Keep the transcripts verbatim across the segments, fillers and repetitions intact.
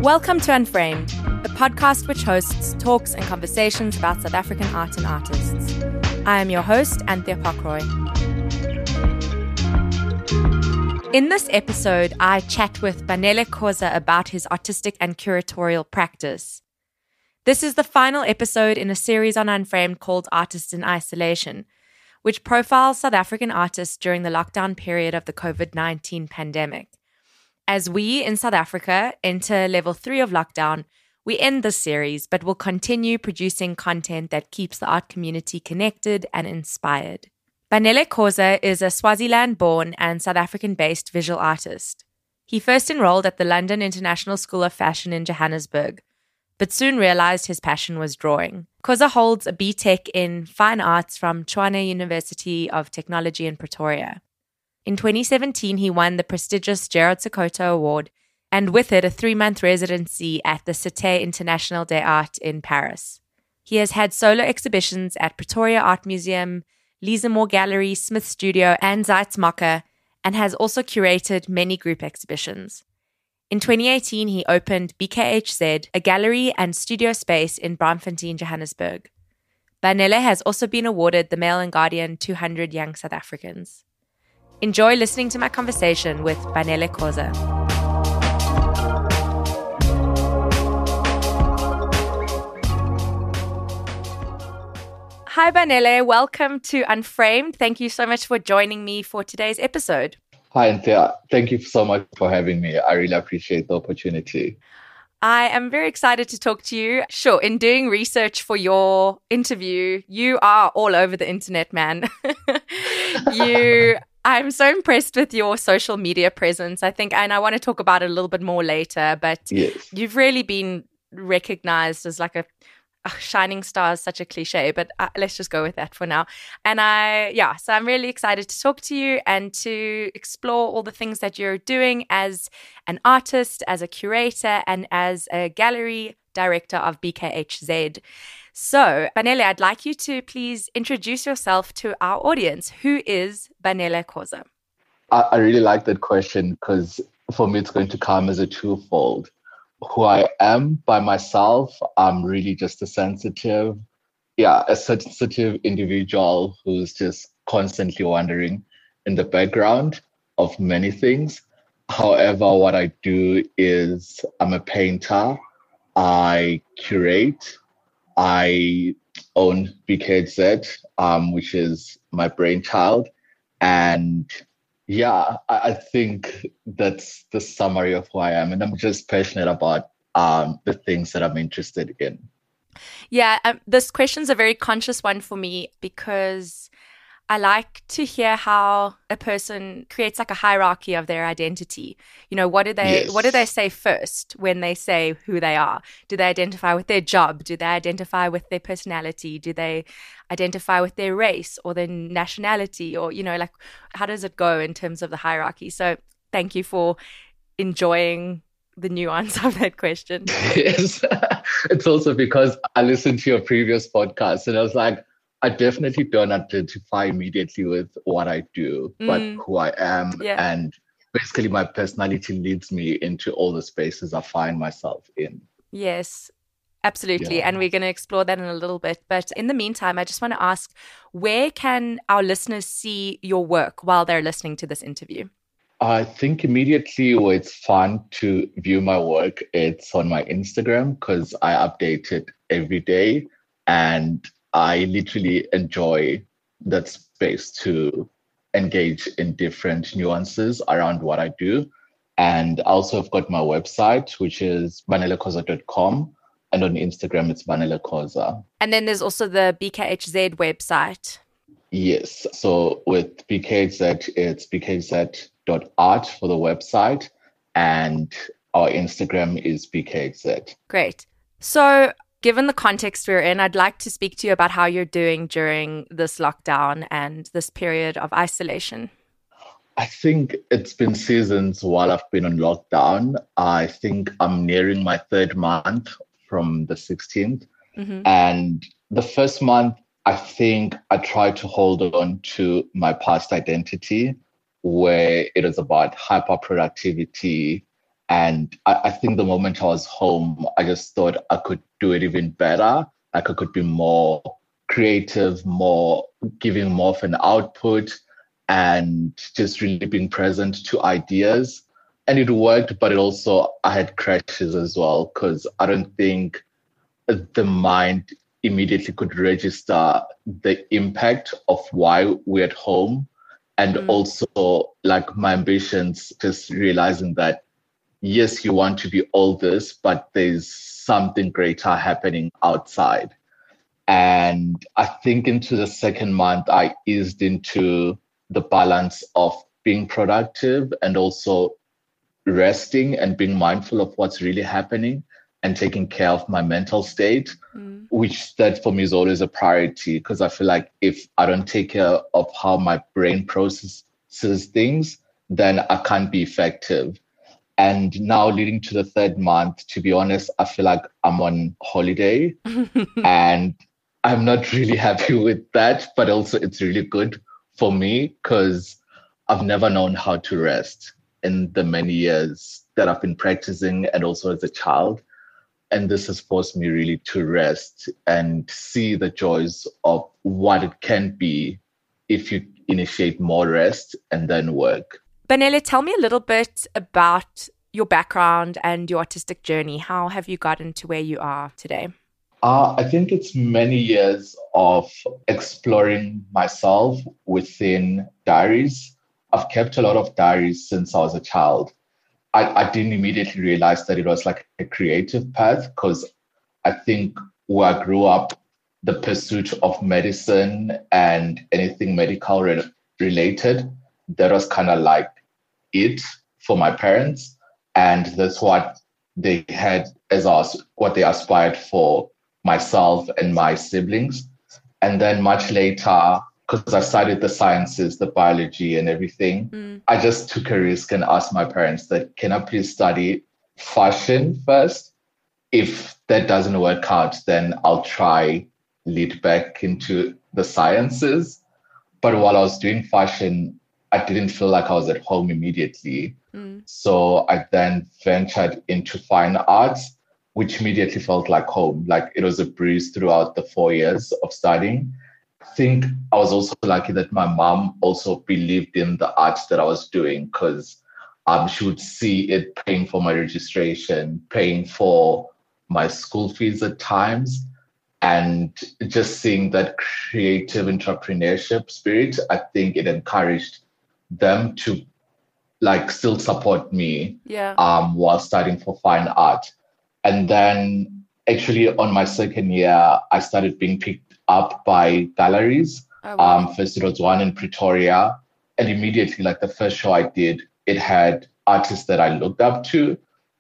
Welcome to Unframed, a podcast which hosts talks and conversations about South African art and artists. I am your host, Anthea Pockroy. In this episode, I chat with Banele Khoza about his artistic and curatorial practice. This is the final episode in a series on Unframed called Artists in Isolation, which profiles South African artists during the lockdown period of the covid nineteen pandemic. As we in South Africa enter level three of lockdown, we end this series, but will continue producing content that keeps the art community connected and inspired. Banele Khoza is a Swaziland-born and South African-based visual artist. He first enrolled at the London International School of Fashion in Johannesburg, but soon realized his passion was drawing. Khoza holds a B Tech in Fine Arts from Tshwane University of Technology in Pretoria. In twenty seventeen, he won the prestigious Gerard Sekoto Award, and with it a three-month residency at the Cité International des Arts in Paris. He has had solo exhibitions at Pretoria Art Museum, Lismore Gallery, Smith Studio, and Zeitz Mocker, and has also curated many group exhibitions. In twenty eighteen, he opened B K H Z, a gallery and studio space in Braamfontein, Johannesburg. Banele has also been awarded the Mail and Guardian two hundred Young South Africans. Enjoy listening to my conversation with Banele Khoza. Hi, Banele. Welcome to Unframed. Thank you so much for joining me for today's episode. Hi, Anthea. Thank you so much for having me. I really appreciate the opportunity. I am very excited to talk to you. Sure, in doing research for your interview, you are all over the internet, man. you... I'm so impressed with your social media presence, I think, and I want to talk about it a little bit more later, but yes. You've really been recognized as like a, a shining star is such a cliche, but uh, let's just go with that for now. And I, yeah, so I'm really excited to talk to you and to explore all the things that you're doing as an artist, as a curator, and as a gallery director of B K H Z. So, Banele, I'd like you to please introduce yourself to our audience. Who is Banele Khoza? I, I really like that question because for me, it's going to come as a twofold. Who I am by myself, I'm really just a sensitive, yeah, a sensitive individual who's just constantly wandering in the background of many things. However, what I do is I'm a painter. I curate. I own B K H Z, um, which is my brainchild. And yeah, I, I think that's the summary of who I am. And I'm just passionate about um, the things that I'm interested in. Yeah, um, this question's a very conscious one for me because I like to hear how a person creates like a hierarchy of their identity. You know, what do they Yes. what do they say first when they say who they are? Do they identify with their job? Do they identify with their personality? Do they identify with their race or their nationality? Or, you know, like how does it go in terms of the hierarchy? So thank you for enjoying the nuance of that question. Yes. It's also because I listened to your previous podcast and I was like, I definitely don't identify immediately with what I do, mm. but who I am. Yeah. And basically my personality leads me into all the spaces I find myself in. Yes, absolutely. Yeah. And we're going to explore that in a little bit. But in the meantime, I just want to ask, where can our listeners see your work while they're listening to this interview? I think immediately where it's fun to view my work, it's on my Instagram because I update it every day. And I literally enjoy that space to engage in different nuances around what I do. And also I've got my website, which is banele khoza dot com. And on Instagram, it's Banele Khoza. And then there's also the B K H Z website. Yes. So with B K H Z, it's b k h z dot art for the website. And our Instagram is B K H Z. Great. So given the context we're in, I'd like to speak to you about how you're doing during this lockdown and this period of isolation. I think it's been seasons while I've been on lockdown. I think I'm nearing my third month from the sixteenth. Mm-hmm. And the first month, I think I tried to hold on to my past identity, where it is about hyper productivity And I, I think the moment I was home, I just thought I could do it even better. Like I could be more creative, more giving more of an output and just really being present to ideas. And it worked, but it also, I had crashes as well, because I don't think the mind immediately could register the impact of why we're at home. And Mm. also like my ambitions, just realizing that yes, you want to be all this, but there's something greater happening outside. And I think into the second month, I eased into the balance of being productive and also resting and being mindful of what's really happening and taking care of my mental state, Mm. which that for me is always a priority because I feel like if I don't take care of how my brain processes things, then I can't be effective. And now leading to the third month, to be honest, I feel like I'm on holiday and I'm not really happy with that, but also it's really good for me because I've never known how to rest in the many years that I've been practicing and also as a child. And this has forced me really to rest and see the joys of what it can be if you initiate more rest and then work. Banele, tell me a little bit about your background and your artistic journey. How have you gotten to where you are today? Uh, I think it's many years of exploring myself within diaries. I've kept a lot of diaries since I was a child. I, I didn't immediately realize that it was like a creative path because I think where I grew up, the pursuit of medicine and anything medical re- related, that was kind of like it for my parents. And that's what they had as us, what they aspired for myself and my siblings. And then much later, because I studied the sciences, the biology and everything, Mm. I just took a risk and asked my parents that, can I please study fashion first? If that doesn't work out, then I'll try lead back into the sciences. But while I was doing fashion, I didn't feel like I was at home immediately. Mm. So I then ventured into fine arts, which immediately felt like home. Like it was a breeze throughout the four years of studying. I think I was also lucky that my mom also believed in the art that I was doing because um, she would see it paying for my registration, paying for my school fees at times. And just seeing that creative entrepreneurship spirit, I think it encouraged them to like still support me Yeah. um, while studying for fine art. And then actually on my second year, I started being picked up by galleries. Oh, wow. Um, first it was one in Pretoria. And immediately, like the first show I did, it had artists that I looked up to.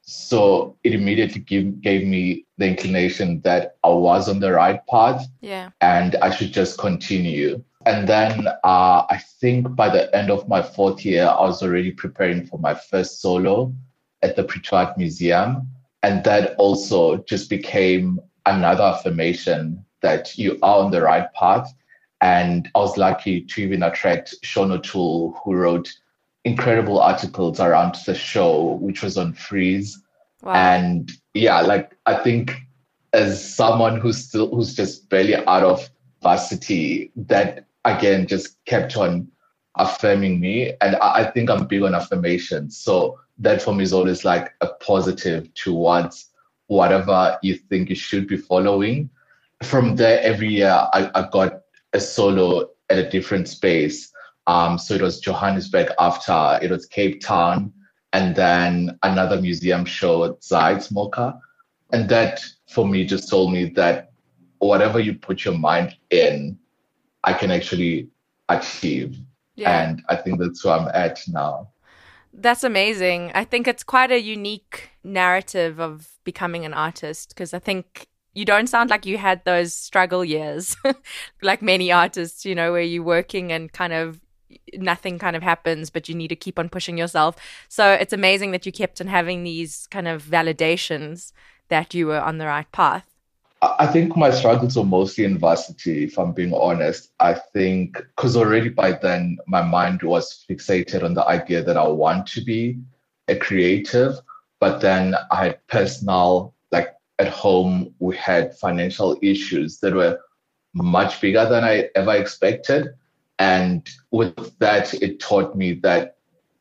So it immediately give, gave me the inclination that I was on the right path Yeah. and I should just continue. And then uh, I think by the end of my fourth year, I was already preparing for my first solo at the Pretoria Art Museum. And that also just became another affirmation that you are on the right path. And I was lucky to even attract Sean O'Toole, who wrote incredible articles around the show, which was on Freeze. Wow. And yeah, like I think as someone who's still who's just barely out of varsity, that again just kept on affirming me. And I, I think I'm big on affirmations. So that for me is always like a positive towards whatever you think you should be following. From there, every year I, I got a solo at a different space. Um, so it was Johannesburg after, it was Cape Town, and then another museum show at Zeitz And that for me just told me that whatever you put your mind in, I can actually achieve. Yeah. And I think that's where I'm at now. That's amazing. I think it's quite a unique narrative of becoming an artist because I think you don't sound like you had those struggle years like many artists, you know, where you're working and kind of nothing kind of happens, but you need to keep on pushing yourself. So it's amazing that you kept on having these kind of validations that you were on the right path. I think my struggles were mostly in varsity, if I'm being honest. I think because already by then my mind was fixated on the idea that I want to be a creative, but then I had personal, like at home, we had financial issues that were much bigger than I ever expected. And with that, it taught me that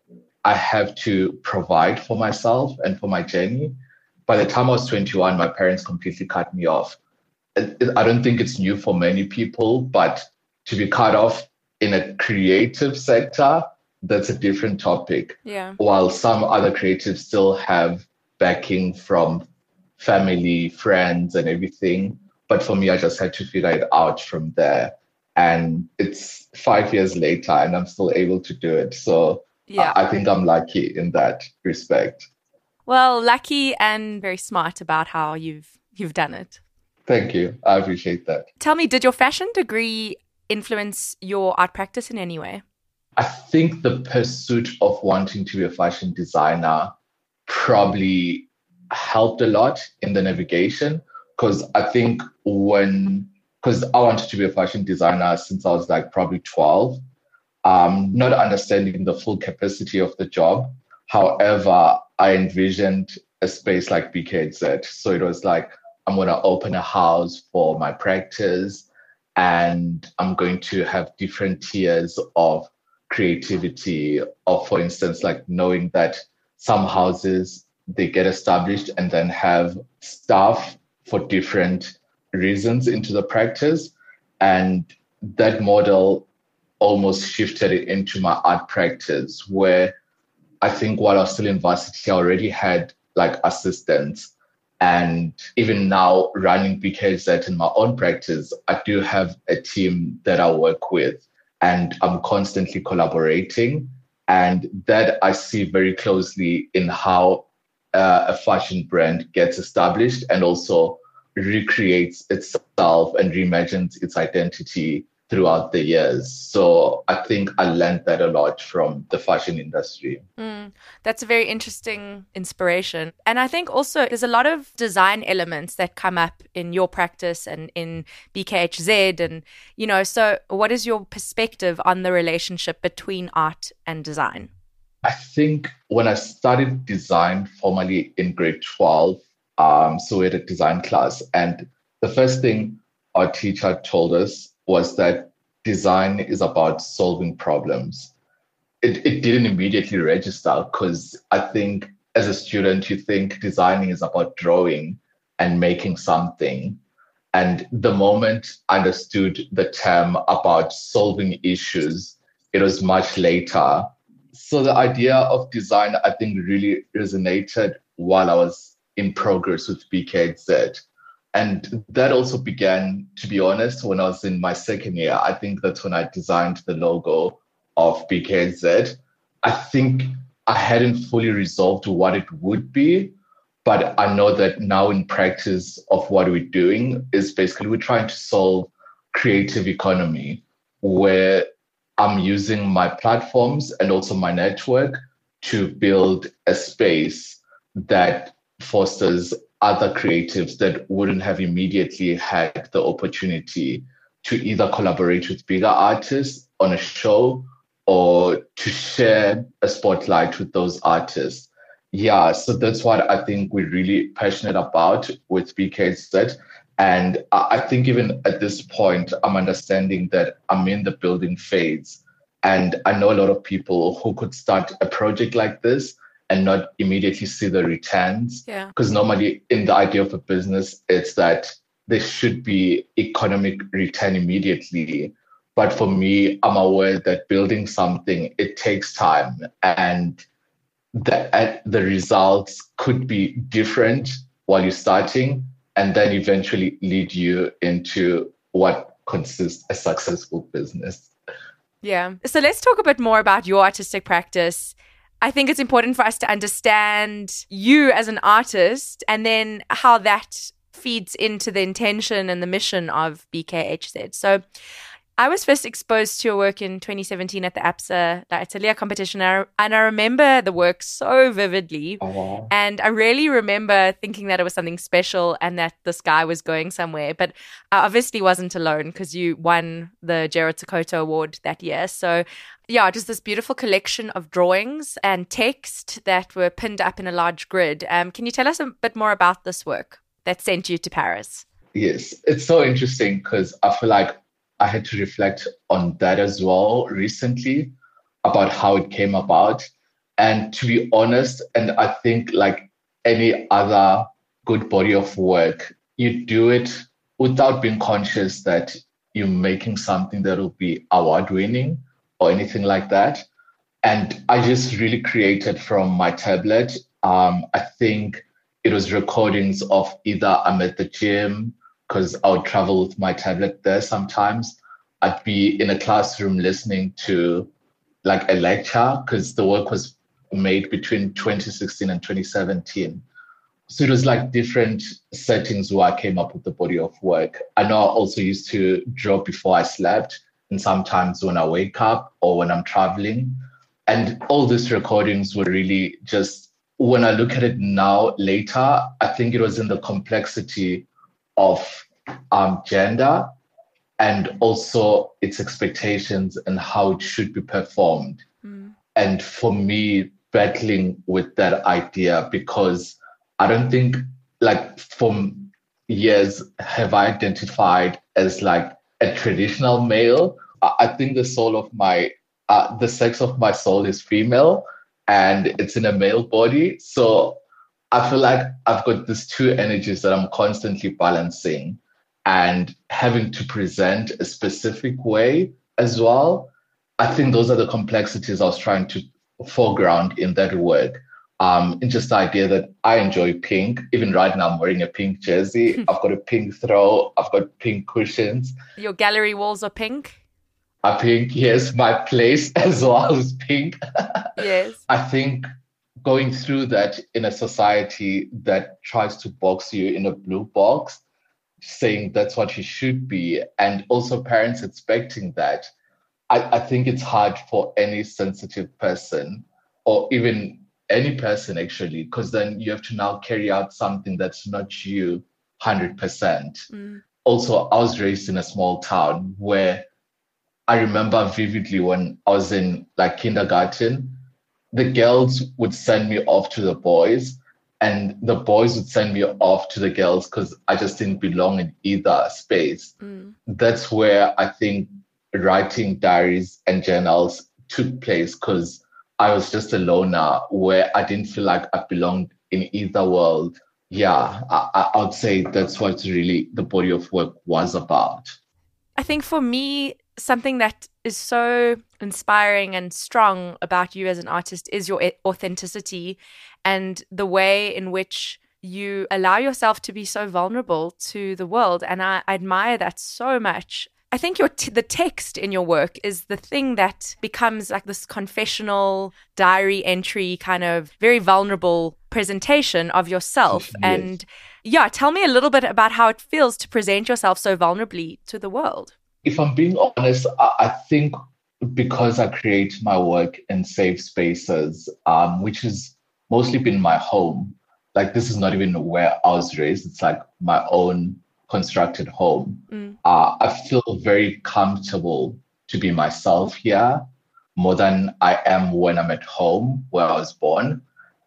I have to provide for myself and for my journey. By the time I was twenty-one, my parents completely cut me off. I don't think it's new for many people, but to be cut off in a creative sector, that's a different topic. Yeah. While some other creatives still have backing from family, friends, and everything. But for me, I just had to figure it out from there. And it's five years later, and I'm still able to do it. So yeah. I, I think I'm lucky in that respect. Well, lucky and very smart about how you've you've done it. Thank you. I appreciate that. Tell me, did your fashion degree influence your art practice in any way? I think the pursuit of wanting to be a fashion designer probably helped a lot in the navigation, because I think when, because I wanted to be a fashion designer since I was like probably twelve, um, not understanding the full capacity of the job. However, I envisioned a space like B K Z. So it was like, I'm going to open a house for my practice, and I'm going to have different tiers of creativity, or for instance, like knowing that some houses, they get established and then have staff for different reasons into the practice. And that model almost shifted it into my art practice, where I think while I was still in varsity, I already had like assistants. And even now running B K Z in my own practice, I do have a team that I work with, and I'm constantly collaborating. And that I see very closely in how uh, a fashion brand gets established and also recreates itself and reimagines its identity throughout the years. So I think I learned that a lot from the fashion industry. Mm, that's a very interesting inspiration. And I think also there's a lot of design elements that come up in your practice and in B K H Z. And, you know, so what is your perspective on the relationship between art and design? I think when I studied design formally in grade twelve, um, so we had a design class, and the first thing our teacher told us was that design is about solving problems. It, it didn't immediately register, because I think as a student, you think designing is about drawing and making something. And the moment I understood the term about solving issues, it was much later. So the idea of design, I think, really resonated while I was in progress with B K Z. And that also began, to be honest, when I was in my second year. I think that's when I designed the logo of B K Z. I think I hadn't fully resolved what it would be, but I know that now in practice of what we're doing is basically we're trying to solve creative economy, where I'm using my platforms and also my network to build a space that fosters other creatives that wouldn't have immediately had the opportunity to either collaborate with bigger artists on a show or to share a spotlight with those artists. Yeah, so that's what I think we're really passionate about with B K Z. And I think even at this point, I'm understanding that I'm in the building phase. And I know a lot of people who could start a project like this and not immediately see the returns. Yeah. Because normally in the idea of a business, it's that there should be economic return immediately. But for me, I'm aware that building something, it takes time. And the, the results could be different while you're starting, and then eventually lead you into what consists a successful business. Yeah. So let's talk a bit more about your artistic practice. I think it's important for us to understand you as an artist and then how that feeds into the intention and the mission of B K H Z. So I was first exposed to your work in twenty seventeen at the APSA La Atelier competition, and I, and I remember the work so vividly. Oh, wow. And I really remember thinking that it was something special and that this guy was going somewhere. But I obviously wasn't alone because you won the Gerald Sokoto Award that year. So yeah, just this beautiful collection of drawings and text that were pinned up in a large grid. Um, can you tell us a bit more about this work that sent you to Paris? Yes, it's so interesting because I feel like I had to reflect on that as well recently about how it came about. And to be honest, and I think like any other good body of work, you do it without being conscious that you're making something that will be award winning or anything like that. And I just really created from my tablet. Um, I think it was recordings of either I'm at the gym, because I would travel with my tablet there sometimes. I'd be in a classroom listening to like a lecture because the work was made between twenty sixteen and twenty seventeen. So it was like different settings where I came up with the body of work. I know I also used to draw before I slept and sometimes when I wake up or when I'm traveling. And all these recordings were really just, when I look at it now later, I think it was in the complexity of um, gender and also its expectations and how it should be performed. Mm. And for me, battling with that idea, because I don't think, like, for years have I identified as like a traditional male. I think the soul of my, uh, the sex of my soul is female and it's in a male body. So I feel like I've got these two energies that I'm constantly balancing and having to present a specific way as well. I think those are the complexities I was trying to foreground in that work. Um, and just the idea that I enjoy pink. Even right now, I'm wearing a pink jersey. I've got a pink throw. I've got pink cushions. Your gallery walls are pink? Are pink, yes. My place as well is pink. Yes. I think going through that in a society that tries to box you in a blue box, saying that's what you should be, and also parents expecting that, I, I think it's hard for any sensitive person or even any person actually, because then you have to now carry out something that's not you one hundred percent. Mm. Also, I was raised in a small town where I remember vividly when I was in like kindergarten, the girls would send me off to the boys and the boys would send me off to the girls because I just didn't belong in either space. Mm. That's where I think writing diaries and journals took place, because I was just a loner where I didn't feel like I belonged in either world. Yeah, I, I would say that's what really the body of work was about. I think for me, something that is so inspiring and strong about you as an artist is your authenticity and the way in which you allow yourself to be so vulnerable to the world. And I, I admire that so much. I think your t- the text in your work is the thing that becomes like this confessional diary entry, kind of very vulnerable presentation of yourself. Yes. And yeah, tell me a little bit about how it feels to present yourself so vulnerably to the world. If I'm being honest, I, I think because I create my work in safe spaces, um, which has mostly been my home, like this is not even where I was raised. It's like my own constructed home. Mm. Uh, I feel very comfortable to be myself here more than I am when I'm at home where I was born.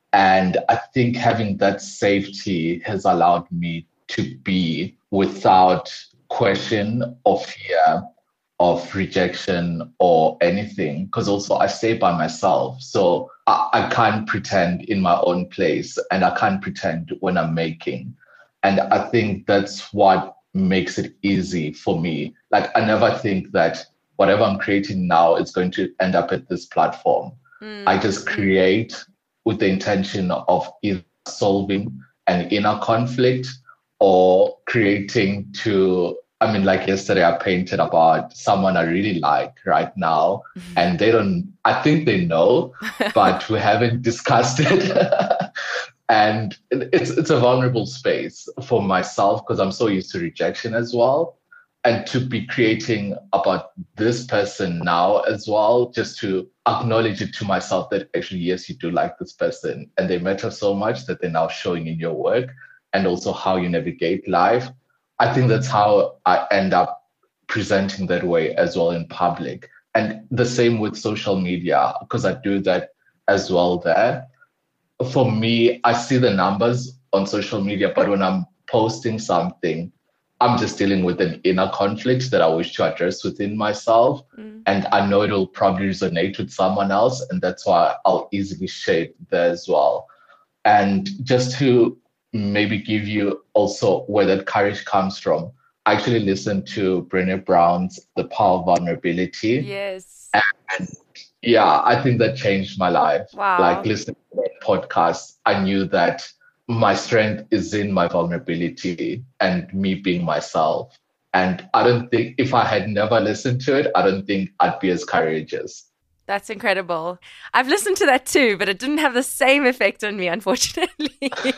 And I think having that safety has allowed me to be without question or fear of rejection or anything, because also I stay by myself. So I, I can't pretend in my own place and I can't pretend when I'm making. And I think that's what makes it easy for me. Like, I never think that whatever I'm creating now is going to end up at this platform. Mm. I just create with the intention of either solving an inner conflict or creating to, I mean, like yesterday I painted about someone I really like right now, mm-hmm. and they don't, I think they know, but we haven't discussed it. And it's it's a vulnerable space for myself because I'm so used to rejection as well. and to be creating about this person now as well, just to acknowledge it to myself that actually, yes, you do like this person and they matter so much that they're now showing in your work and also how you navigate life. I think that's how I end up presenting that way as well in public. And the same with social media, because I do that as well there. For me, I see the numbers on social media, but when I'm posting something, I'm just dealing with an inner conflict that I wish to address within myself. Mm. And I know it'll probably resonate with someone else. And that's why I'll easily share it there as well. And just to maybe give you also where that courage comes from, I actually listened to Brené Brown's The Power of Vulnerability. Yes. And yeah, I think that changed my life. Wow. Like listening to that podcast, I knew that my strength is in my vulnerability and me being myself. And I don't think if I had never listened to it, I don't think I'd be as courageous. That's incredible. I've listened to that too, but it didn't have the same effect on me, unfortunately.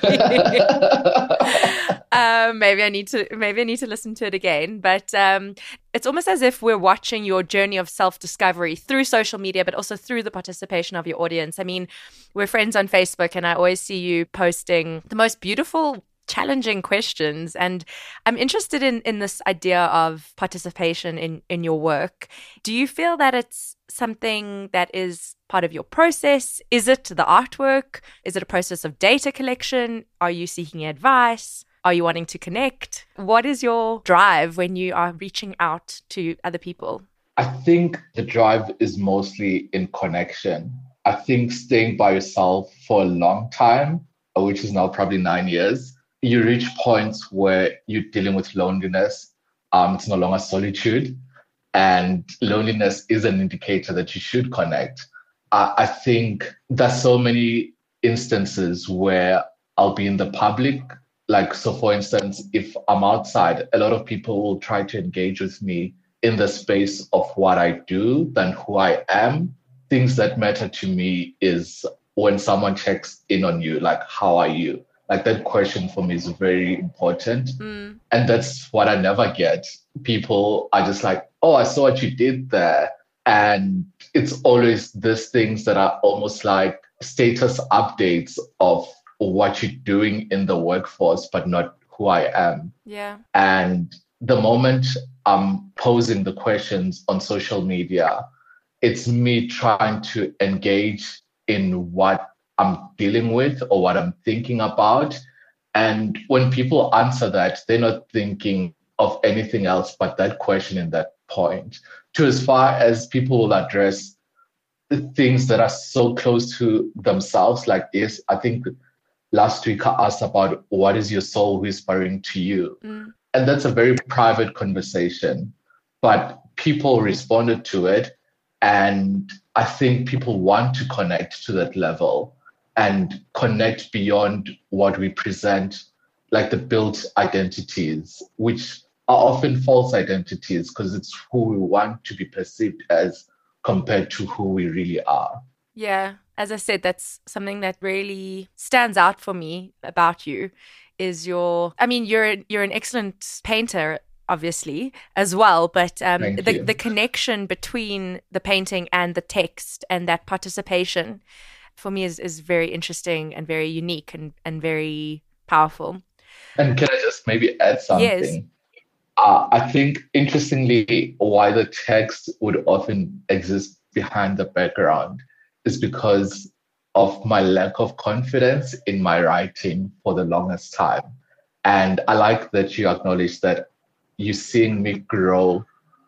um, maybe I need to maybe I need to listen to it again. But um, it's almost as if we're watching your journey of self-discovery through social media, but also through the participation of your audience. I mean, we're friends on Facebook, and I always see you posting the most beautiful, challenging questions. And I'm interested in, in this idea of participation in, in your work. Do you feel that it's something that is part of your process? Is it the artwork? Is it a process of data collection? Are you seeking advice? Are you wanting to connect? What is your drive when you are reaching out to other people? I think the drive is mostly in connection. I think staying by yourself for a long time, which is now probably nine years, you reach points where you're dealing with loneliness. Um, it's no longer solitude. And loneliness is an indicator that you should connect. Uh, I think there's so many instances where I'll be in the public. Like, so for instance, if I'm outside, a lot of people will try to engage with me in the space of what I do than who I am. Things that matter to me is when someone checks in on you, like, how are you? Like, that question for me is very important. Mm. And that's what I never get. People are just like, oh, I saw what you did there. And it's always these things that are almost like status updates of what you're doing in the workforce, but not who I am. Yeah. And the moment I'm posing the questions on social media, it's me trying to engage in what I'm dealing with or what I'm thinking about. And when people answer that, they're not thinking of anything else but that question in that point. To as far as people will address the things that are so close to themselves like this, I think last week I asked about what is your soul whispering to you? Mm. And that's a very private conversation, but people responded to it. And I think people want to connect to that level and connect beyond what we present, like the built identities, which are often false identities because it's who we want to be perceived as compared to who we really are. Yeah. As I said, that's something that really stands out for me about you is your, I mean, you're, you're an excellent painter, obviously, as well, but um, the, the connection between the painting and the text and that participation for me is, is very interesting and very unique and, and very powerful. And can I just maybe add something? Yes. Uh, I think, interestingly, why the text would often exist behind the background is because of my lack of confidence in my writing for the longest time. And I like that you acknowledge that you're seeing me grow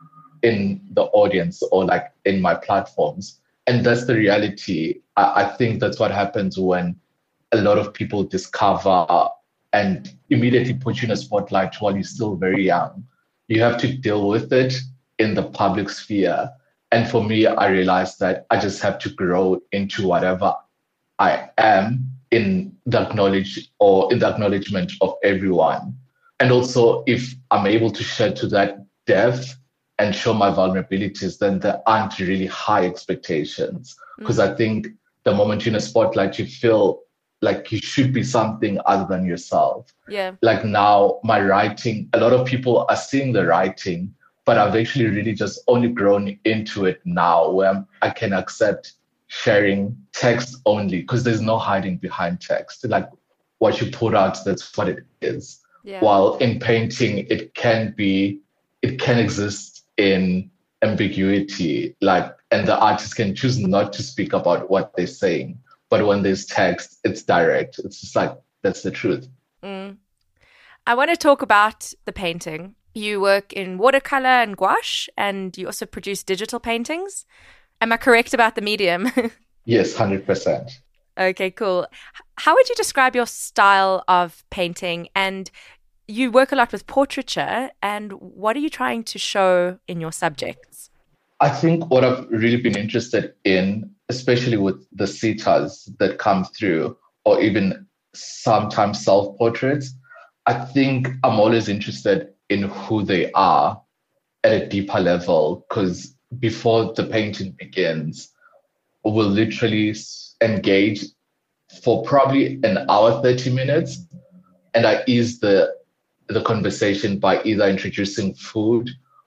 in the audience or like in my platforms. And that's the reality. I, I think that's what happens when a lot of people discover and immediately put you in a spotlight while you're still very young. You have to deal with it in the public sphere. And for me, I realized that I just have to grow into whatever I am in the acknowledge or in the acknowledgement of everyone. And also, if I'm able to share to that depth and show my vulnerabilities, then there aren't really high expectations. Because mm-hmm. I think the moment you're in a spotlight, you feel like you should be something other than yourself. Yeah. Like now my writing, a lot of people are seeing the writing, but I've actually really just only grown into it now where I can accept sharing text only because there's no hiding behind text. Like what you put out, that's what it is. Yeah. While in painting, it can be, it can exist in ambiguity, like, and the artist can choose not to speak about what they're saying. But when there's text, it's direct. It's just like, that's the truth. Mm. I want to talk about the painting. You work in watercolor and gouache, and you also produce digital paintings. Am I correct about the medium? Yes, one hundred percent. Okay, cool. How would you describe your style of painting? And you work a lot with portraiture, and what are you trying to show in your subjects? I think what I've really been interested in, especially with the sitas that come through, or even sometimes self-portraits, I think I'm always interested in who they are at a deeper level, because before the painting begins, we'll literally engage for probably an hour, thirty minutes, and I ease the the conversation by either introducing food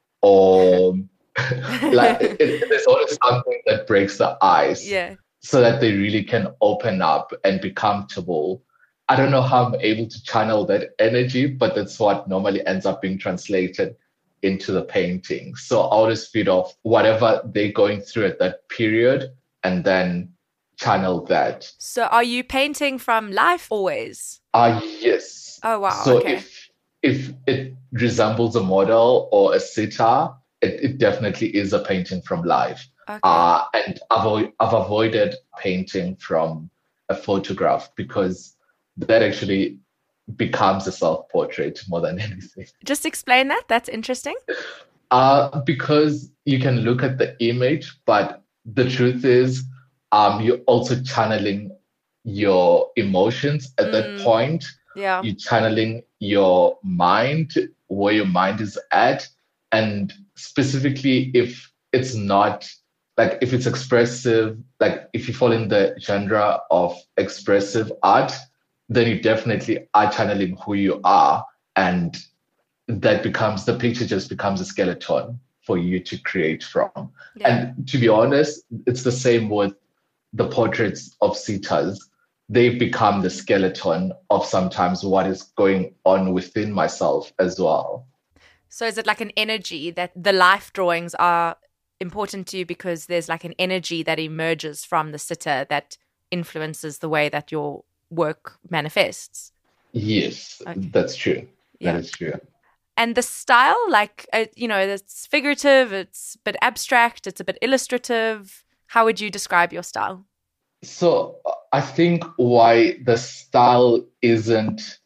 or like it, it, there's always something that breaks the ice, yeah, so that they really can open up and be comfortable. I don't know how I'm able to channel that energy, but that's what normally ends up being translated into the painting. So I always feed off whatever they're going through at that period and then channel that. So are you painting from life always? Ah, uh, yes. Oh, wow. So okay. if if it resembles a model or a sitter, it, it definitely is a painting from life. Okay. Uh, and I've, I've avoided painting from a photograph because that actually becomes a self-portrait more than anything. Just explain that. That's interesting. Uh, because you can look at the image, but the truth is um, you're also channeling your emotions at mm. that point. Yeah. You're channeling your mind, where your mind is at. And specifically, if it's not, like if it's expressive, like if you fall in the genre of expressive art, then you definitely are channeling who you are. And that becomes, the picture just becomes a skeleton for you to create from. Yeah. And to be honest, it's the same with the portraits of sitas. They become the skeleton of sometimes what is going on within myself as well. So is it like an energy that the life drawings are important to you because there's like an energy that emerges from the sitter that influences the way that your work manifests? Yes, okay. That's true. Yeah. That is true. And the style, like, uh, you know, it's figurative, it's a bit abstract, it's a bit illustrative. How would you describe your style? So I think why the style isn't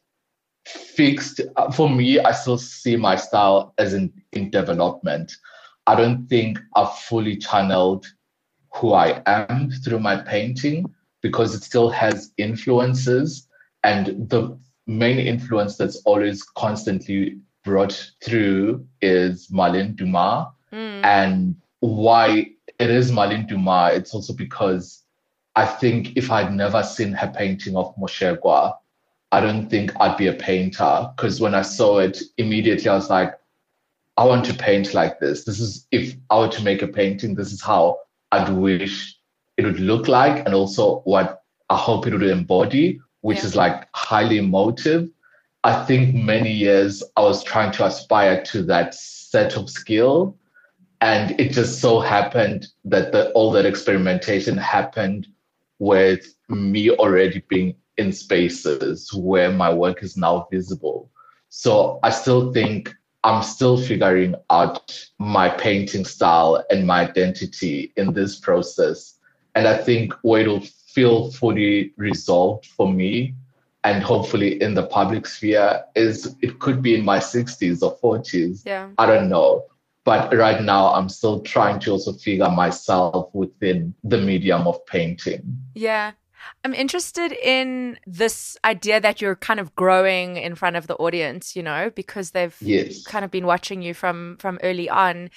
fixed, for me, I still see my style as in, in development. I don't think I've fully channeled who I am through my painting because it still has influences. And the main influence that's always constantly brought through is Marlene Dumas. Mm. And why it is Marlene Dumas, it's also because I think if I'd never seen her painting of Moshegwa, I don't think I'd be a painter. Because when I saw it, immediately I was like, I want to paint like this. This is, if I were to make a painting, this is how I'd wish it would look like. And also what I hope it would embody, which yeah. is like highly emotive. I think many years I was trying to aspire to that set of skill. And it just so happened that the, all that experimentation happened with me already being in spaces where my work is now visible. So I still think I'm still figuring out my painting style and my identity in this process. And I think where it'll feel fully resolved for me and hopefully in the public sphere is it could be in my sixties or forties. Yeah. I don't know. But right now, I'm still trying to also figure myself within the medium of painting. Yeah. I'm interested in this idea that you're kind of growing in front of the audience, you know, because they've yes. kind of been watching you from, from early on.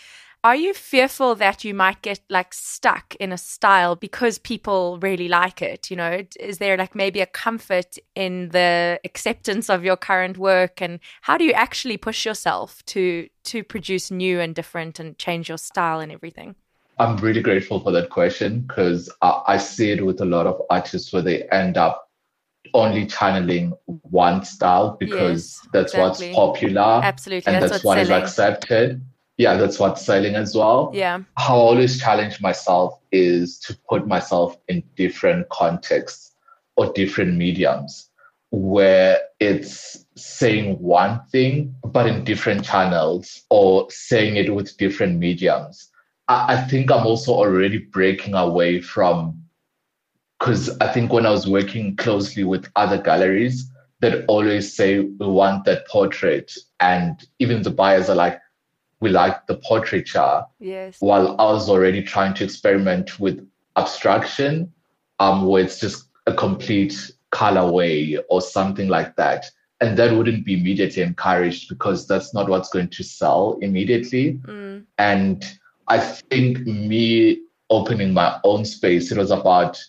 Are you fearful that you might get like stuck in a style because people really like it? You know, is there like maybe a comfort in the acceptance of your current work? And how do you actually push yourself to to produce new and different and change your style and everything? I'm really grateful for that question because I, I see it with a lot of artists where they end up only channeling one style because Yes, that's what's exactly. popular Absolutely. and That's that's what's what is selling. accepted. Yeah, that's what's selling as well. Yeah. How I always challenge myself is to put myself in different contexts or different mediums where it's saying one thing, but in different channels or saying it with different mediums. I, I think I'm also already breaking away from, because I think when I was working closely with other galleries, they'd always say, we want that portrait. And even the buyers are like, we like the portraiture. Yes. While I was already trying to experiment with abstraction, um, where it's just a complete colorway or something like that. And that wouldn't be immediately encouraged because that's not what's going to sell immediately. Mm. And I think me opening my own space, it was about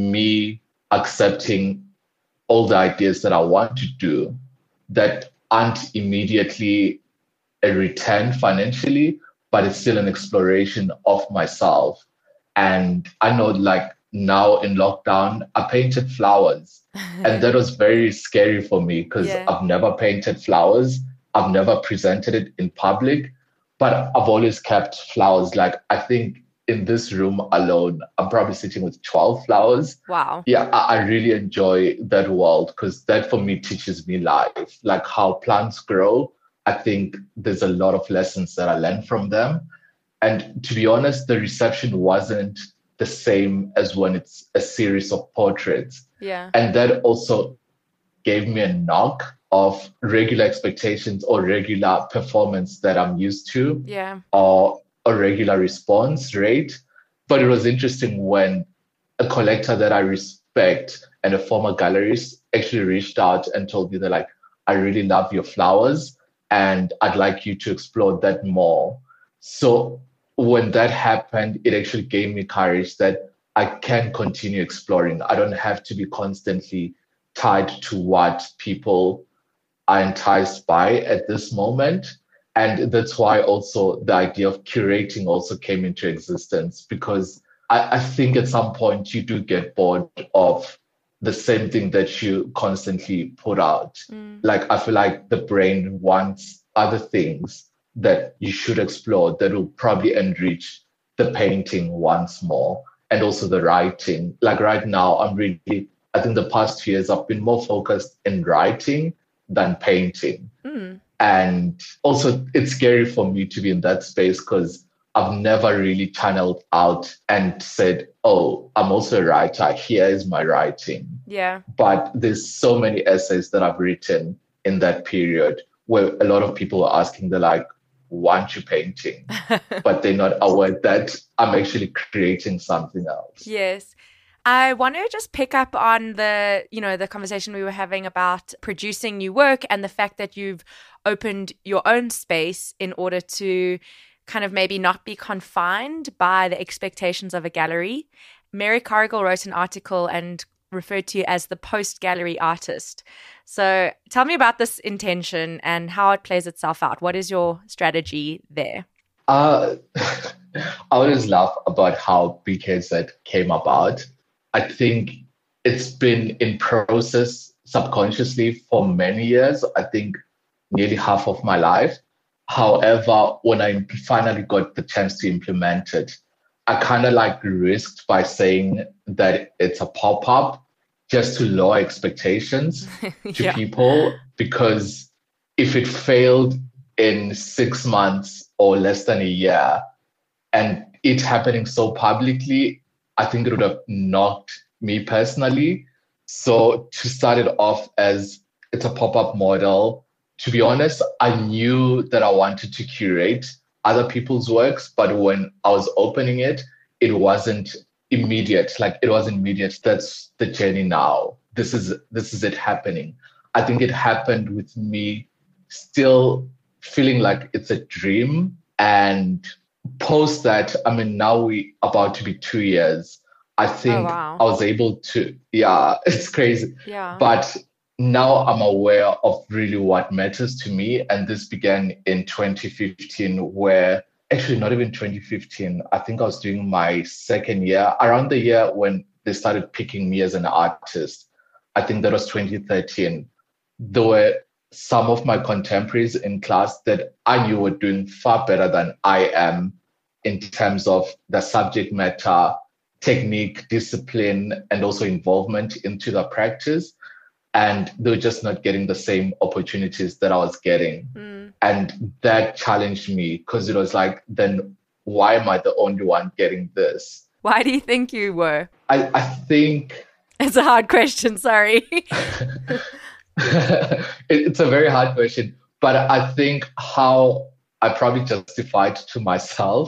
me accepting all the ideas that I want to do that aren't immediately a return financially, but it's still an exploration of myself. And I know, like now in lockdown, I painted flowers. And that was very scary for me because Yeah. I've never painted flowers. I've never presented it in public, but I've always kept flowers. Like I think in this room alone, I'm probably sitting with twelve flowers. Wow. Yeah, I, I really enjoy that world because that for me teaches me life, like how plants grow. I think there's a lot of lessons that I learned from them. And to be honest, the reception wasn't the same as when it's a series of portraits. Yeah. And that also gave me a knock of regular expectations or regular performance that I'm used to, Yeah. or a regular response rate. But it was interesting when a collector that I respect and a former gallerist actually reached out and told me, they're like, I really love your flowers and I'd like you to explore that more. So when that happened, it actually gave me courage that I can continue exploring. I don't have to be constantly tied to what people are enticed by at this moment. And that's why also the idea of curating also came into existence, because I, I think at some point you do get bored of the same thing that you constantly put out. Mm. Like, I feel like the brain wants other things that you should explore that will probably enrich the painting once more and also the writing. Like right now, I'm really, I think the past few years, I've been more focused in writing than painting. Mm. And also, it's scary for me to be in that space because I've never really channeled out and said, oh, I'm also a writer. Here is my writing. Yeah. But there's so many essays that I've written in that period where a lot of people are asking, they're like, why aren't you painting? But they're not aware that I'm actually creating something else. Yes. I want to just pick up on the, you know, the conversation we were having about producing new work and the fact that you've opened your own space in order to kind of maybe not be confined by the expectations of a gallery. Mary Corrigal wrote an article and referred to you as the post-gallery artist. So tell me about this intention and how it plays itself out. What is your strategy there? Uh, I always laugh about how B K Z came about. I think it's been in process subconsciously for many years, I think nearly half of my life. However, when I finally got the chance to implement it, I kind of like risked by saying that it's a pop-up just to lower expectations to Yeah. people, because if it failed in six months or less than a year and it happening so publicly, I think it would have knocked me personally. So to start it off as it's a pop-up model, to be honest, I knew that I wanted to curate other people's works, but when I was opening it, it wasn't immediate. Like it wasn't immediate. That's the journey now. This is this is it happening. I think it happened with me still feeling like it's a dream and post that, I mean, now we about to be two years. I Oh, think wow. I was able to, yeah, it's crazy. Yeah. But now I'm aware of really what matters to me. And this began in twenty fifteen, where actually not even twenty fifteen, I think I was doing my second year, around the year when they started picking me as an artist. I think that was twenty thirteen. There were some of my contemporaries in class that I knew were doing far better than I am in terms of the subject matter, technique, discipline, and also involvement into the practice. And they were just not getting the same opportunities that I was getting. Mm. And that challenged me because it was like, then why am I the only one getting this? Why do you think you were? I, I think It's a hard question, sorry. it, it's a very hard question, but I think how I probably justified to myself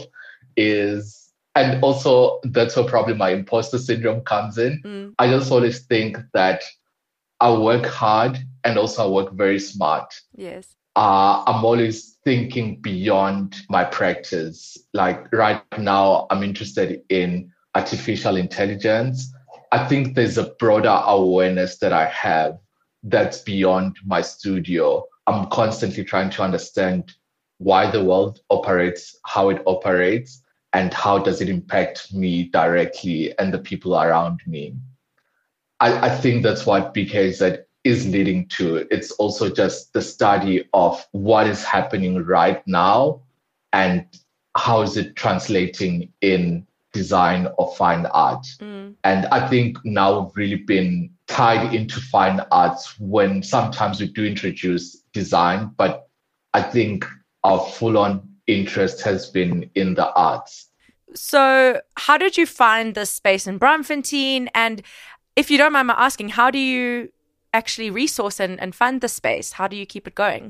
is, and also that's where probably my imposter syndrome comes in. Mm. I just always think that I work hard and also I work very smart. Yes. Uh, I'm always thinking beyond my practice. Like right now, I'm interested in artificial intelligence. I think there's a broader awareness that I have that's beyond my studio. I'm constantly trying to understand why the world operates, how it operates, and how does it impact me directly and the people around me. I, I think that's what B K Z is leading to. It's also just the study of what is happening right now and how is it translating in design or fine art. Mm. And I think now we've really been tied into fine arts when sometimes we do introduce design, but I think our full-on interest has been in the arts. So how did you find this space in Braamfontein? And if you don't mind my asking, how do you actually resource and, and fund the space? How do you keep it going?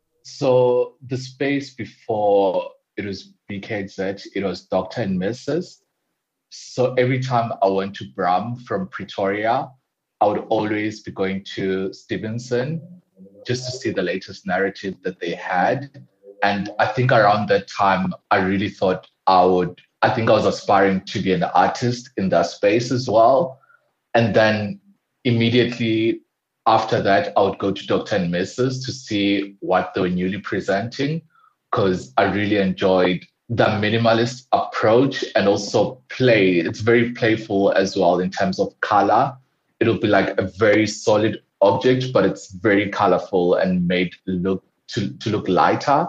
So the space before it was B K Z, it was Doctor and Missus So every time I went to Bram from Pretoria, I would always be going to Stevenson just to see the latest narrative that they had. And I think around that time, I really thought I would, I think I was aspiring to be an artist in that space as well. And then immediately after that, I would go to Doctor and Missus to see what they were newly presenting, because I really enjoyed the minimalist approach and also play. It's very playful as well in terms of color. It'll be like a very solid object, but it's very colorful and made look to, to look lighter.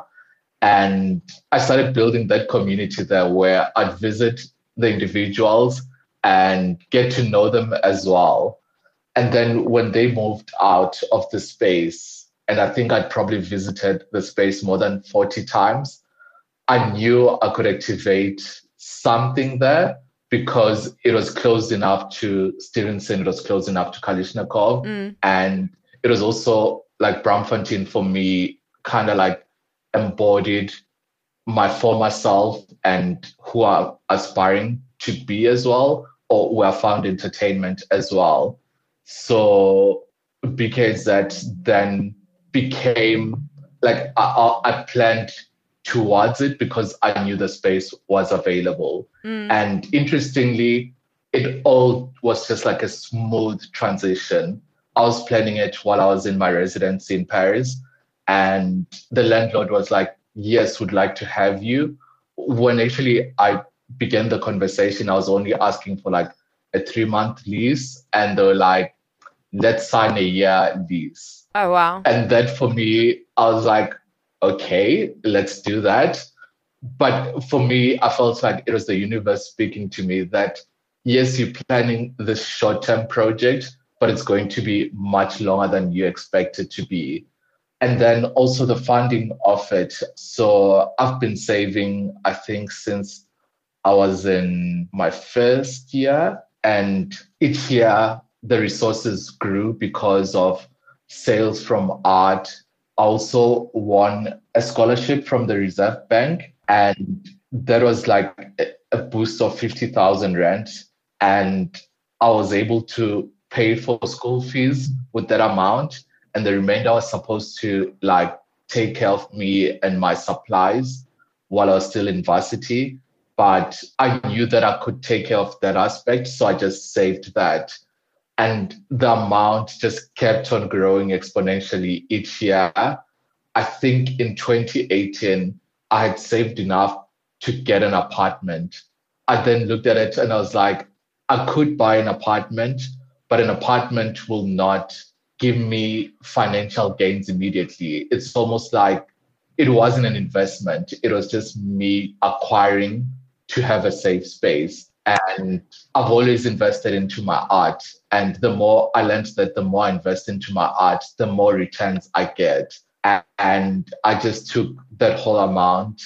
And I started building that community there where I'd visit the individuals and get to know them as well. And then when they moved out of the space, and I think I'd probably visited the space more than forty times, I knew I could activate something there because it was close enough to Stevenson, it was close enough to Kalishnikov, Mm. and it was also like Braamfontein for me, kind of like embodied my former self and who I'm aspiring to be as well, or where I found entertainment as well. So B K Z then became like I, I planned towards it because I knew the space was available. Mm. And interestingly, it all was just like a smooth transition. I was planning it while I was in my residency in Paris, and the landlord was like, yes, would like to have you. When actually I began the conversation, I was only asking for like a three month lease, and they were like, let's sign a year lease. Oh, wow. And that for me, I was like, okay, let's do that. But for me, I felt like it was the universe speaking to me that, yes, you're planning this short-term project, but it's going to be much longer than you expect it to be. And then also the funding of it. So I've been saving, I think, since I was in my first year. And each year, the resources grew because of sales from art. I also won a scholarship from the Reserve Bank, and that was like a boost of fifty thousand rand. And I was able to pay for school fees with that amount. And the remainder was supposed to like take care of me and my supplies while I was still in varsity, but I knew that I could take care of that aspect. So I just saved that. And the amount just kept on growing exponentially each year. I think in twenty eighteen, I had saved enough to get an apartment. I then looked at it and I was like, I could buy an apartment, but an apartment will not give me financial gains immediately. It's almost like it wasn't an investment. It was just me acquiring to have a safe space. And I've always invested into my art. And the more I learned that the more I invest into my art, the more returns I get. And I just took that whole amount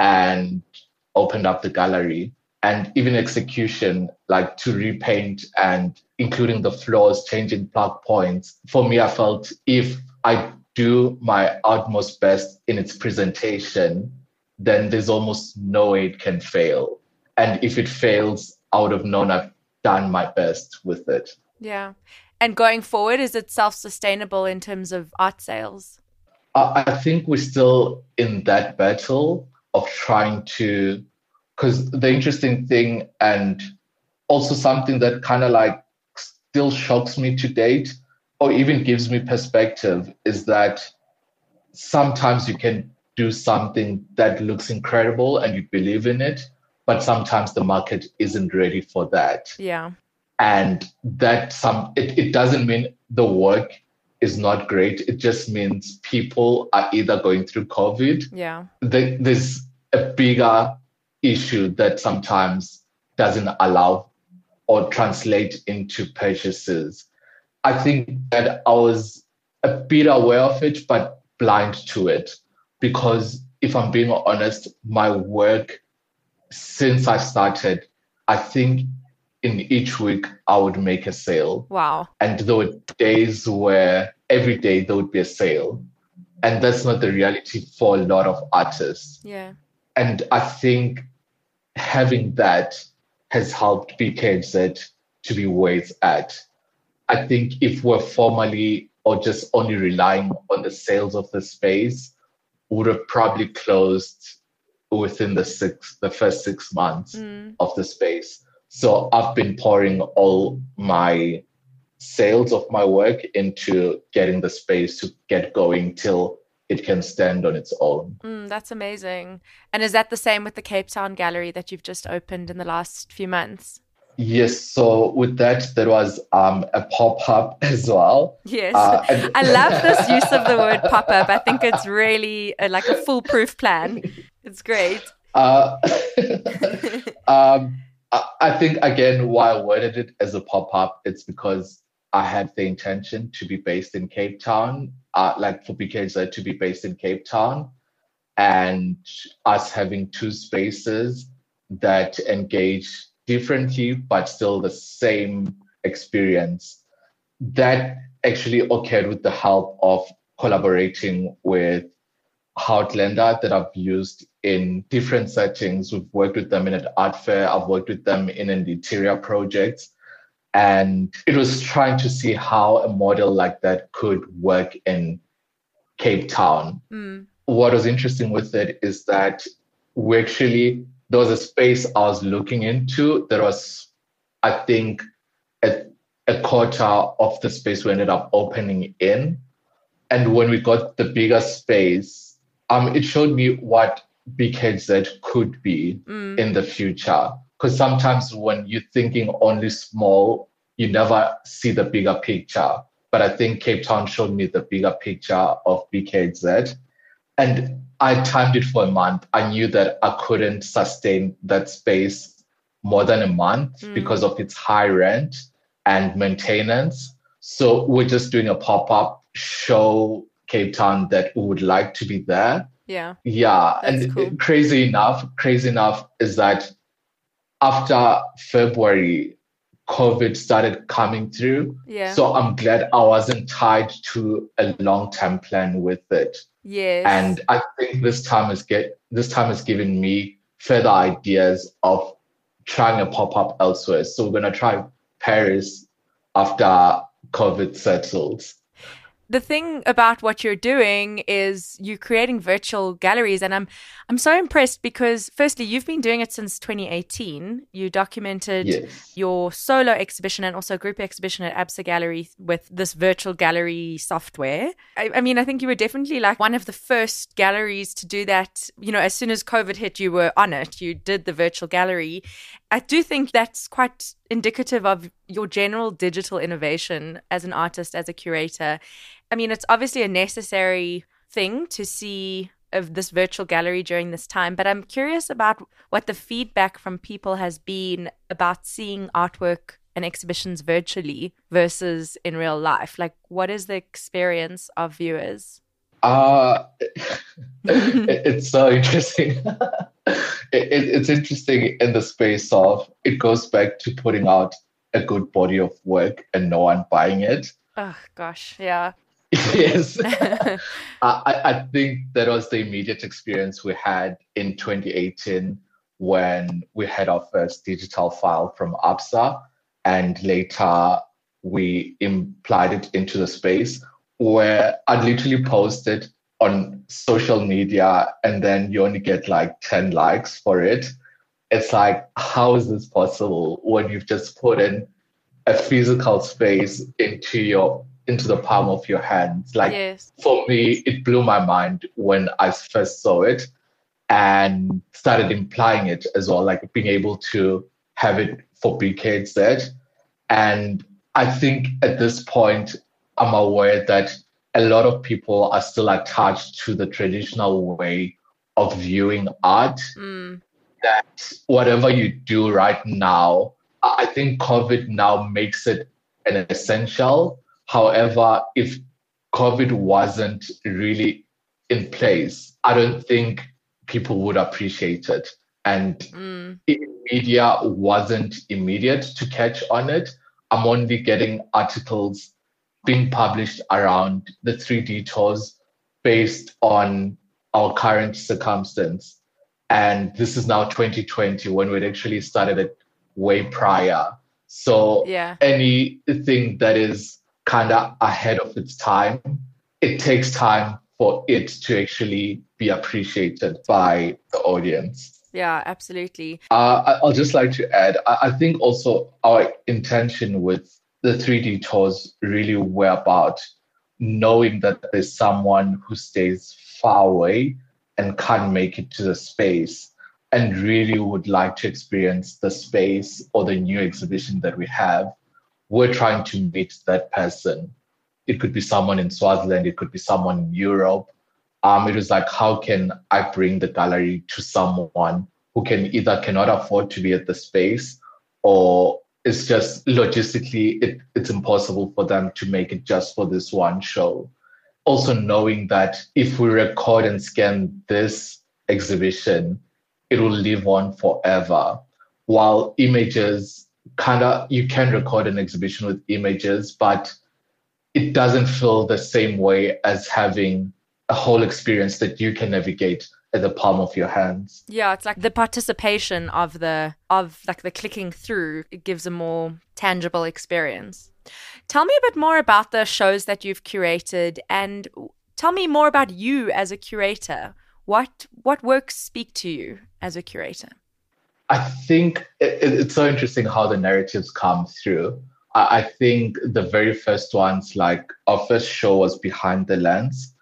and opened up the gallery. And even execution, like to repaint and including the floors, changing plug points. For me, I felt if I do my utmost best in its presentation, then there's almost no way it can fail. And if it fails, I would have known I've done my best with it. Yeah. And going forward, is it self-sustainable in terms of art sales? I, I think we're still in that battle of trying to, because the interesting thing and also something that kind of like still shocks me to date or even gives me perspective is that sometimes you can do something that looks incredible and you believe in it, but sometimes the market isn't ready for that. Yeah. And that some it, it doesn't mean the work is not great. It just means people are either going through COVID. Yeah. There, there's a bigger issue that sometimes doesn't allow or translate into purchases. I think that I was a bit aware of it, but blind to it. Because if I'm being honest, my work since I started, I think in each week I would make a sale. Wow. And there were days where every day there would be a sale. And that's not the reality for a lot of artists. Yeah. And I think having that has helped B K Z to be where it's at. I think if we're formally or just only relying on the sales of the space, we would have probably closed within the six, the first six months mm. of the space. So I've been pouring all my sales of my work into getting the space to get going till it can stand on its own. Mm, that's amazing. And is that the same with the Cape Town Gallery that you've just opened in the last few months? Yes. So with that, there was um, a pop-up as well. Yes. Uh, and- I love this use of the word pop-up. I think it's really a, like a foolproof plan. It's great. Uh, um, I think, again, why I worded it as a pop-up, it's because I had the intention to be based in Cape Town, uh, like for B K Z to be based in Cape Town, and us having two spaces that engage differently, but still the same experience. That actually occurred with the help of collaborating with Heartlander that I've used in different settings. We've worked with them in an art fair. I've worked with them in an interior project. And it was trying to see how a model like that could work in Cape Town. Mm. What was interesting with it is that we actually, there was a space I was looking into that was, I think, a, a quarter of the space we ended up opening in. And when we got the bigger space, um, it showed me what B K Z could be mm. in the future. Because sometimes when you're thinking only small, you never see the bigger picture. But I think Cape Town showed me the bigger picture of B K Z. And I timed it for a month. I knew that I couldn't sustain that space more than a month mm. because of its high rent and maintenance. So we're just doing a pop-up, show Cape Town that we would like to be there. Yeah. Yeah. That's and cool. crazy enough, crazy enough is that after February, COVID started coming through. Yeah. So I'm glad I wasn't tied to a long-term plan with it. Yes. And I think this time is get this time is giving me further ideas of trying a pop-up elsewhere. So we're gonna try Paris after COVID settles. The thing about what you're doing is you're creating virtual galleries, and I'm I'm so impressed because firstly, you've been doing it since twenty eighteen. You documented Yes. your solo exhibition and also group exhibition at Absa Gallery with this virtual gallery software. I, I mean, I think you were definitely like one of the first galleries to do that. You know, as soon as COVID hit, you were on it. You did the virtual gallery. I do think that's quite indicative of your general digital innovation as an artist, as a curator. I mean, it's obviously a necessary thing to see of this virtual gallery during this time, but I'm curious about what the feedback from people has been about seeing artwork and exhibitions virtually versus in real life. Like, what is the experience of viewers? Uh, it, it's so interesting. it, it, it's interesting in the space of, it goes back to putting out a good body of work and no one buying it. Oh, gosh, yeah. Yes. I, I think that was the immediate experience we had in twenty eighteen when we had our first digital file from Absa, and later we implied it into the space where I'd literally post it on social media and then you only get like ten likes for it. It's like, how is this possible when you've just put in a physical space into your into the palm of your hands? Like, yes. For me, it blew my mind when I first saw it and started implying it as well, like being able to have it for B K Z. And I think at this point, I'm aware that a lot of people are still attached to the traditional way of viewing art. Mm. That whatever you do right now, I think COVID now makes it an essential. However, if COVID wasn't really in place, I don't think people would appreciate it. And mm. if media wasn't immediate to catch on it, I'm only getting articles being published around the three D tours based on our current circumstance. And this is now twenty twenty when we'd actually started it way prior. So yeah. anything that is kind of ahead of its time, it takes time for it to actually be appreciated by the audience. Yeah, absolutely. Uh, I'll just like to add, I think also our intention with the three D tours really were about knowing that there's someone who stays far away and can't make it to the space and really would like to experience the space or the new exhibition that we have. We're trying to meet that person. It could be someone in Swaziland, it could be someone in Europe. Um, it was like, how can I bring the gallery to someone who can either cannot afford to be at the space, or it's just logistically, it, it's impossible for them to make it just for this one show. Also knowing that if we record and scan this exhibition, it will live on forever. While images, kind of, you can record an exhibition with images, but it doesn't feel the same way as having a whole experience that you can navigate at the palm of your hands. Yeah, it's like the participation of the of like the clicking through, it gives a more tangible experience. Tell me a bit more about the shows that you've curated, and tell me more about you as a curator. What what works speak to you as a curator? I think it, it's so interesting how the narratives come through. I, I think the very first ones, like our first show was Behind the Lens,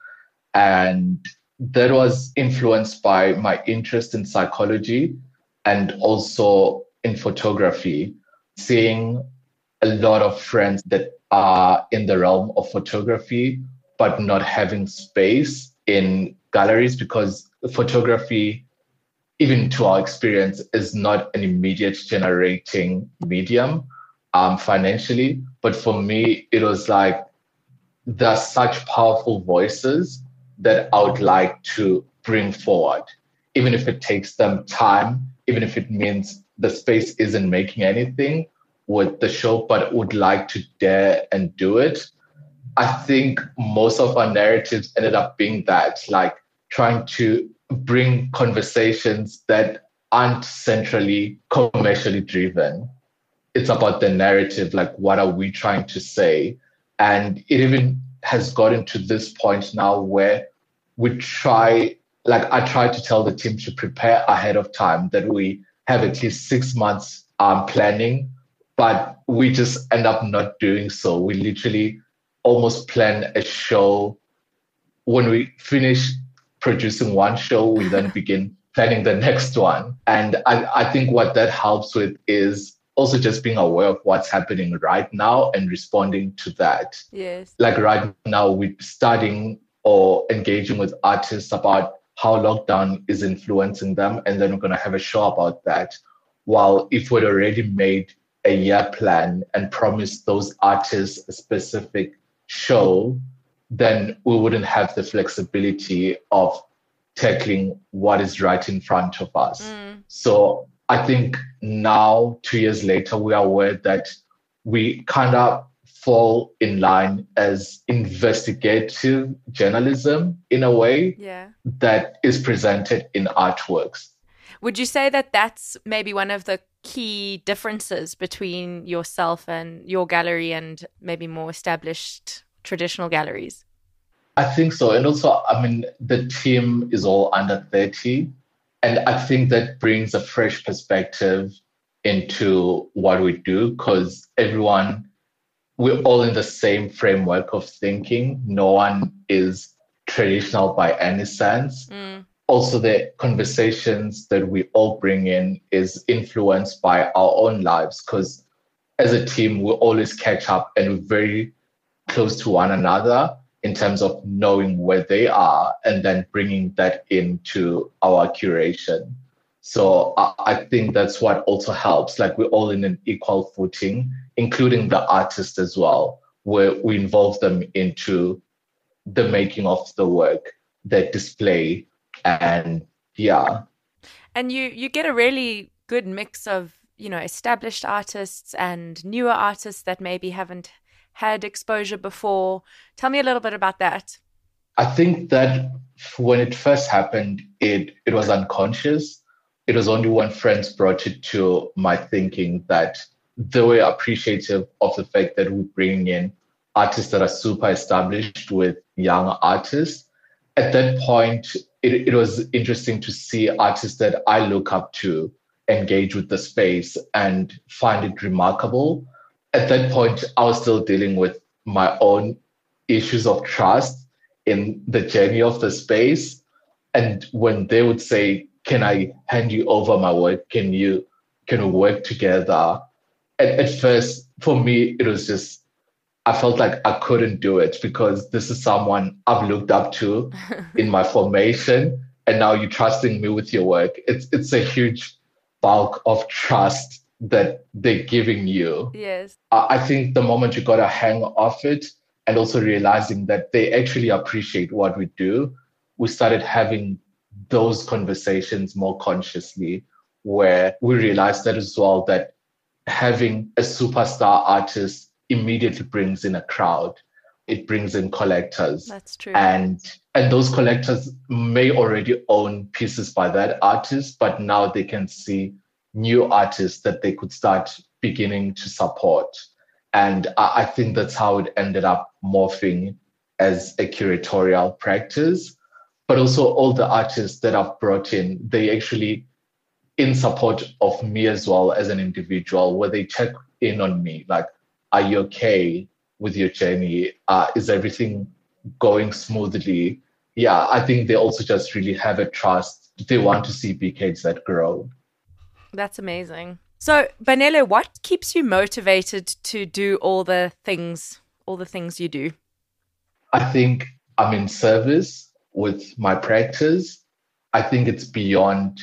and that was influenced by my interest in psychology and also in photography, seeing a lot of friends that are in the realm of photography, but not having space in galleries, because photography, even to our experience, is not an immediate generating medium um, financially. But for me, it was like, there's such powerful voices that I would like to bring forward, even if it takes them time, even if it means the space isn't making anything with the show, but would like to dare and do it. I think most of our narratives ended up being that, like trying to bring conversations that aren't centrally commercially driven. It's about the narrative, like what are we trying to say? And it even has gotten to this point now where we try, like I try to tell the team to prepare ahead of time, that we have at least six months um, planning, but we just end up not doing so. We literally almost plan a show. When we finish producing one show, we then begin planning the next one. And I, I think what that helps with is also just being aware of what's happening right now and responding to that. Yes. Like right now, we're studying or engaging with artists about how lockdown is influencing them. And then we're going to have a show about that. While if we'd already made a year plan and promised those artists a specific show, then we wouldn't have the flexibility of tackling what is right in front of us. Mm. So I think now, two years later, we are aware that we kind of fall in line as investigative journalism in a way yeah. that is presented in artworks. Would you say that that's maybe one of the key differences between yourself and your gallery and maybe more established traditional galleries? I think so. And also, I mean, the team is all under thirty. And I think that brings a fresh perspective into what we do, because everyone, we're all in the same framework of thinking. No one is traditional by any sense. Mm. Also, the conversations that we all bring in is influenced by our own lives, because as a team, we always catch up and we're very close to one another in terms of knowing where they are and then bringing that into our curation. So I, I think that's what also helps. Like we're all in an equal footing, including the artist as well, where we involve them into the making of the work, the display, and yeah. And you you get a really good mix of, you know, established artists and newer artists that maybe haven't had exposure before. Tell me a little bit about that. I think that when it first happened, it it was unconscious. It was only when friends brought it to my thinking that they were appreciative of the fact that we're bringing in artists that are super established with young artists. At that point, it, it was interesting to see artists that I look up to engage with the space and find it remarkable. At that point, I was still dealing with my own issues of trust in the journey of the space. And when they would say, can I hand you over my work? Can you, can we work together? At, at first, for me, it was just, I felt like I couldn't do it because this is someone I've looked up to in my formation. And now you're trusting me with your work. It's, it's a huge bulk of trust that they're giving you. Yes. I think the moment you got a hang of it and also realizing that they actually appreciate what we do, we started having those conversations more consciously, where we realized that as well, that having a superstar artist immediately brings in a crowd. It brings in collectors. That's true. And and those collectors may already own pieces by that artist, but now they can see new artists that they could start beginning to support. And I, I think that's how it ended up morphing as a curatorial practice. But also all the artists that I've brought in, they actually in support of me as well as an individual, where they check in on me, like, are you okay with your journey? Uh, is everything going smoothly? Yeah, I think they also just really have a trust. They want to see B K Z grow. That's amazing. So, Banele, what keeps you motivated to do all the things, all the things you do? I think I'm in service with my practice. I think it's beyond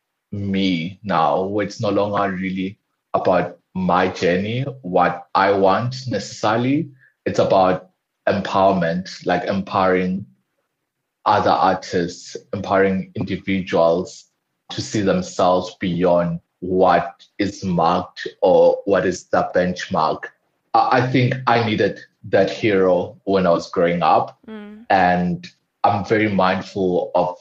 me now, where it's no longer really about my journey, what I want necessarily. It's about empowerment, like empowering other artists, empowering individuals to see themselves beyond what is marked or what is the benchmark. I think I needed that hero when I was growing up. Mm. And I'm very mindful of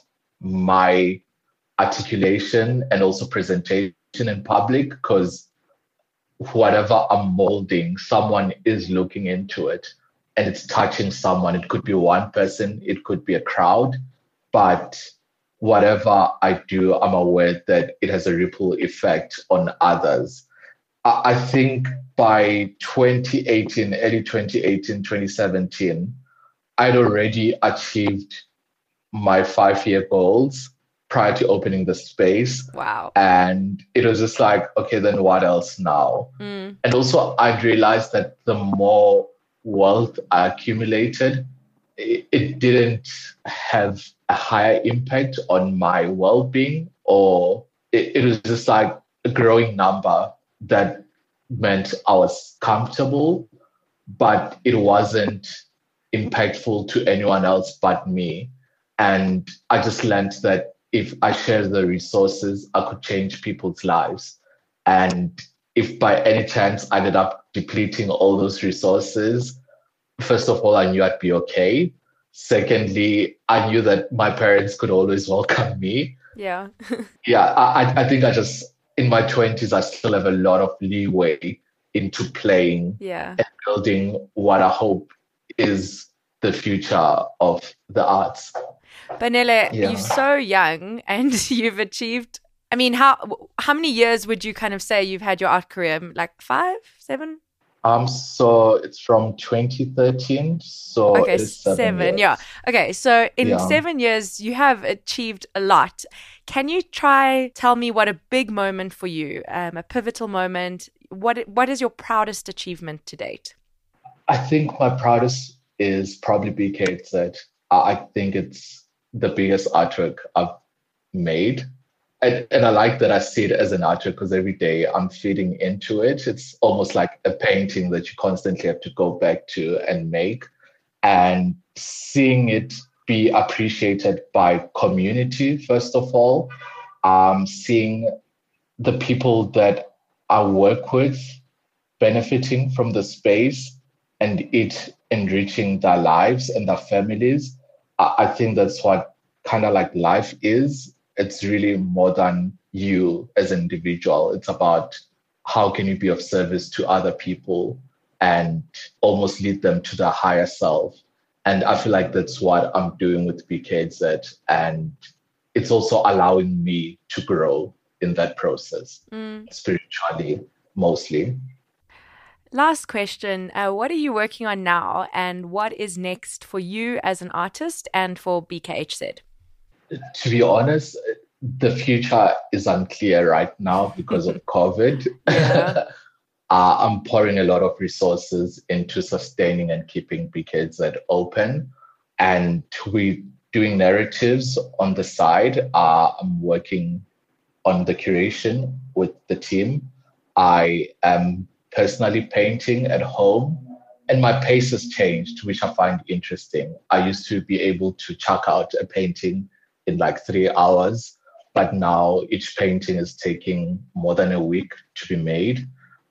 my articulation and also presentation in public, because whatever I'm molding, someone is looking into it. and it's touching someone. It could be one person, it could be a crowd, but whatever I do, I'm aware that it has a ripple effect on others. I, I think by twenty eighteen, early twenty eighteen, twenty seventeen, I'd already achieved my five-year goals prior to opening the space. Wow. And it was just like, okay, then what else now? Mm. And also I realized that the more wealth I accumulated, it, it didn't have a higher impact on my well-being, or it, it was just like a growing number that meant I was comfortable, but it wasn't impactful to anyone else but me. And I just learned that if I share the resources, I could change people's lives. And if by any chance I ended up depleting all those resources, first of all, I knew I'd be okay. Secondly, I knew that my parents could always welcome me. Yeah. yeah, I, I think I just, in my twenties, I still have a lot of leeway into playing yeah. and building what I hope is the future of the arts. Banele, Yeah. you're so young and you've achieved, I mean, how how many years would you kind of say you've had your art career? Like five, seven? Um, so it's from twenty thirteen. So okay, it is seven. seven years. yeah. Okay, so in Yeah. seven years, you have achieved a lot. Can you try tell me what a big moment for you, um, a pivotal moment? What what is your proudest achievement to date? I think my proudest is probably B K Z. I think it's the biggest artwork I've made. And, and I like that I see it as an artwork because every day I'm feeding into it. It's almost like a painting that you constantly have to go back to and make. And seeing it be appreciated by community, first of all, um, seeing the people that I work with benefiting from the space and it enriching their lives and their families. I, I think that's what kind of like life is. It's really more than you as an individual. It's about how can you be of service to other people and almost lead them to their higher self. And I feel like that's what I'm doing with B K Z. And it's also allowing me to grow in that process, mm. spiritually, mostly. Last question. Uh, what are you working on now? And what is next for you as an artist and for B K H Z? To be honest, the future is unclear right now because of COVID. Yeah. uh, I'm pouring a lot of resources into sustaining and keeping B K Z open. And we're doing narratives on the side. Uh, I'm working on the curation with the team. I am personally painting at home. And my pace has changed, which I find interesting. I used to be able to chuck out a painting in like three hours, but now each painting is taking more than a week to be made.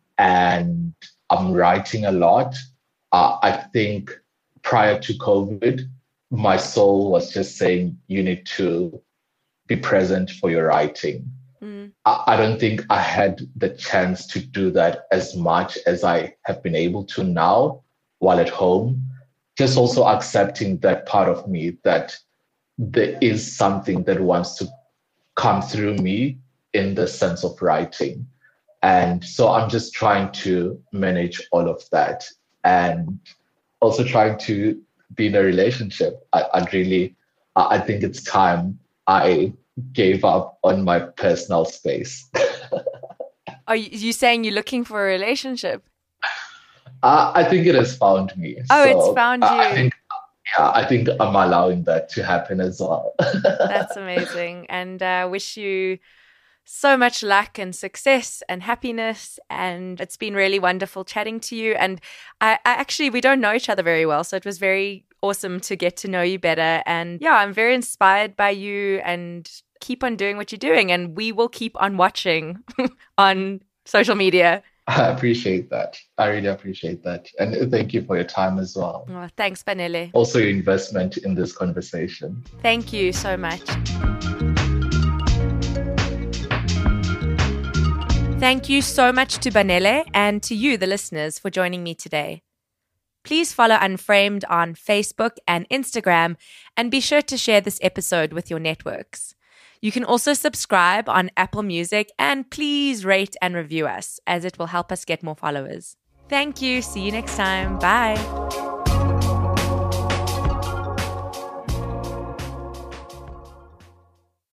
And I'm writing a lot. Uh, I think prior to COVID, my soul was just saying, you need to be present for your writing. Mm. I, I don't think I had the chance to do that as much as I have been able to now while at home. Just also accepting that part of me that there is something that wants to come through me in the sense of writing. And so I'm just trying to manage all of that and also trying to be in a relationship. I, I really, I think it's time I gave up on my personal space. Are you saying you're looking for a relationship? Uh, I think it has found me. Oh, so it's found you. I think, yeah, I think I'm allowing that to happen as well. That's amazing. And I uh, wish you so much luck and success and happiness. And it's been really wonderful chatting to you. And I, I actually, we don't know each other very well. So it was very awesome to get to know you better. And yeah, I'm very inspired by you and keep on doing what you're doing. And we will keep on watching on social media. I appreciate that. I really appreciate that. And thank you for your time as well. Oh, thanks, Banele. Also, your investment in this conversation. Thank you so much. Thank you so much to Banele and to you, the listeners, for joining me today. Please follow Unframed on Facebook and Instagram, and be sure to share this episode with your networks. You can also subscribe on Apple Music, and please rate and review us, as it will help us get more followers. Thank you. See you next time. Bye.